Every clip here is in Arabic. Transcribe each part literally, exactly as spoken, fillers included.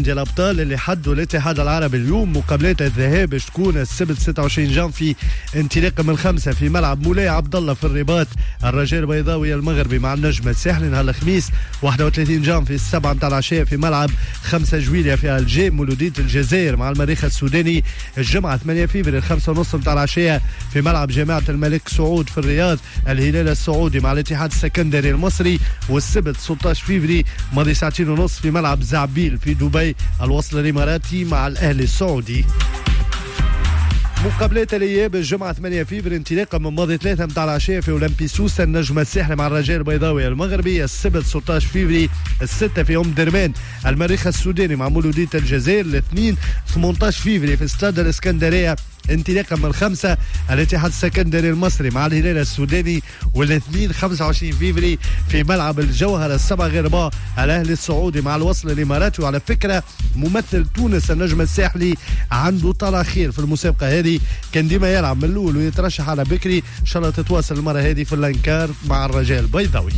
مونديال الأبطال اللي حدوا الاتحاد العربي اليوم. مقابلات الذهاب باش تكون السبت ستة وعشرين جانفي انطلاقا من الخمسة في ملعب مولاي عبد الله في الرباط. الرجاء البيضاوي المغربي مع النجم الساحلي نهار الخميس واحد وثلاثين جانفي السبعة متاع العشاء في ملعب خمسة جويلية في الجي. مولودية الجزائر مع المريخ السوداني الجمعة ثمانية فبراير الخمسة ونص متاع العشاء في ملعب جامعة الملك سعود في الرياض. الهلال السعودي مع الاتحاد السكندري المصري والسبت ستة عشر فبراير ماضي ساعتين ونص في ملعب زعبيل في دبي. الوصل الإماراتي مع الأهلي السعودي. مقابلات الاياب الجمعه ثمانية فبراير انطلاقا من ماضي ثلاثة متاع العشاء في اولمبي سوسه. النجم الساحلي مع الرجاء البيضاوي المغربي السبت ستة عشر فبراير الستة في ام درمان. المريخ السوداني مع مولودية الجزائر الاثنين ثمانية عشر فبراير في استاد الاسكندريه انطلاقا من الخمسة. الاتحاد السكندري المصري مع الهلال السوداني والاثنين خمسة وعشرين فبراير في ملعب الجوهرة السبع غرباء. الاهلي السعودي مع الوصل الاماراتي. وعلى فكره ممثل تونس النجم الساحلي عنده طلع خير في المسابقه هذه، كان ديما يلعب من الاول ويترشح على بكري. ان شاء الله تتواصل المره هذه في الانكار مع الرجاء البيضاوي.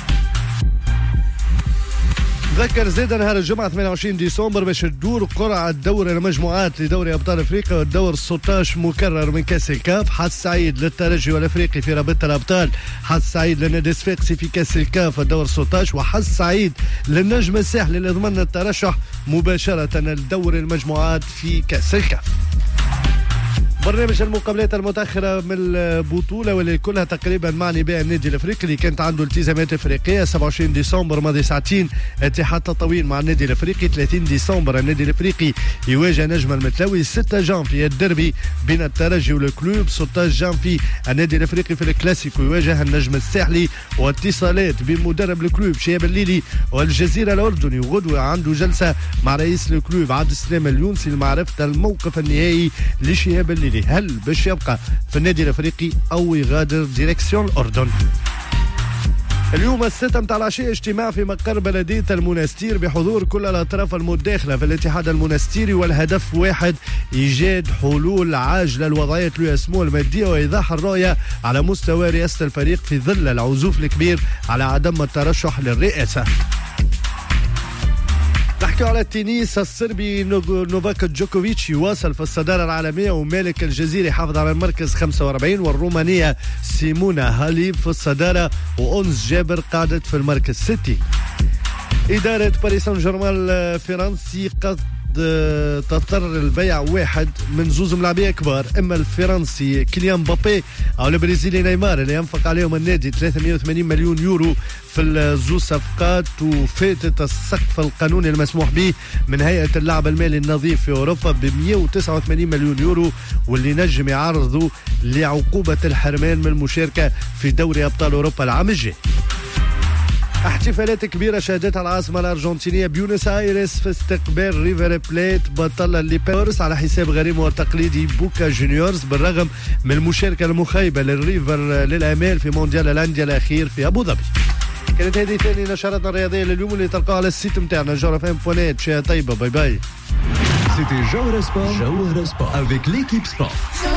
ذكر زيد نهار الجمعة ثمانية وعشرين ديسمبر باش تدور قرعة دور المجموعات لدوري أبطال أفريقيا والدور ستة عشر مكرر من كأس الكاف. حظ سعيد للترجي والأفريقي في رابطة الأبطال، حظ سعيد للنادي الصفاقسي في كأس الكاف الدور ستة عشر، وحظ سعيد للنجم الساحلي اللي ضمن الترشح مباشرة لدور المجموعات في كأس الكاف. برنامج المقابلات المتأخرة من البطولة واللي كلها تقريبا معني بها النادي الأفريقي اللي كانت عنده التزامات أفريقية. سبعة وعشرين ديسمبر ماضي ساعتين اتحاد تطاوين مع النادي الأفريقي. ثلاثين ديسمبر النادي الأفريقي يواجه نجم المتلاوي. ستة جانفي الدربي بين الترجي والكلوب. ستة عشر جانفي النادي الأفريقي في الكلاسيكو يواجه النجم الساحلي. واتصالات بين مدرب الكلوب شهاب الليلي والجزيرة الأردني. وغدوة عنده جلسة مع رئيس الكلوب عبد السلام اليونسي لمعرفة الموقف النهائي لشهاب الليلي، هل باش يبقى في النادي الافريقي او يغادر ديريكسيون الاردن. اليوم الستة متاع العشاء اجتماع في مقر بلدية المنستير بحضور كل الأطراف المداخلة في الاتحاد المنستيري، والهدف واحد: إيجاد حلول عاجلة للوضعية اللي يسموها المادية وإيضاح الرؤية على مستوى رئاسة الفريق في ظل العزوف الكبير على عدم الترشح للرئاسة. نحكي على التنس الصربي. نوفاك جوكوفيتش يواصل في الصدارة العالمية ومالك الجزيري حافظ على المركز خمسة وأربعين، والرومانية سيمونا هاليب في الصدارة وأونس جابر قاعدت في المركز ستين. إدارة باريس سان جيرمان الفرنسي قد تضطر البيع واحد من زوز ملاعبيه كبار، اما الفرنسي كيليان مبابي او البرازيلي نيمار اللي ينفق عليهم النادي ثلاثمائة وثمانين مليون يورو في الزوز صفقات، وفاتت السقف القانوني المسموح به من هيئه اللعب المالي النظيف في اوروبا ب مائة وتسعة وثمانين مليون يورو، واللي نجم يعرضوا لعقوبه الحرمان من المشاركه في دوري ابطال اوروبا العام الجاي. احتفالات كبيرة شهدتها العاصمة الأرجنتينية بيونس آيرس في استقبال ريفر بليت بطل الليبرز على حساب غريمه التقليدي بوكا جونيورز، بالرغم من المشاركة المخيبة للريفر للأمال في مونديال الأندية الأخير في أبو ظبي. كانت هذه ثاني نشراتنا الرياضية لليوم اللي تلقاها على السيت متاعنا جوهرة فام بوانات. شيء طيبة، باي باي. C'était Jawhara Sport, Jawhara Sport avec l'équipe sport.